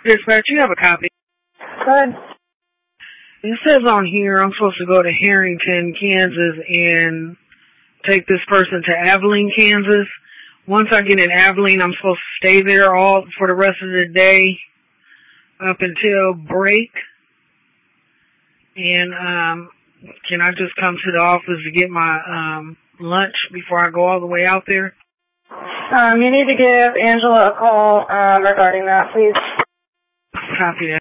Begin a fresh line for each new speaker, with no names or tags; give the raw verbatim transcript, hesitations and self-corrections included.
Dispatch, you have a copy.
Good.
It says on here I'm supposed to go to Harrington, Kansas, and take this person to Abilene, Kansas. Once I get in Abilene, I'm supposed to stay there all for the rest of the day up until break. And um, can I just come to the office to get my um, lunch before I go all the way out there?
Um, you need to give Angela a call uh, regarding that, please.
Copy that.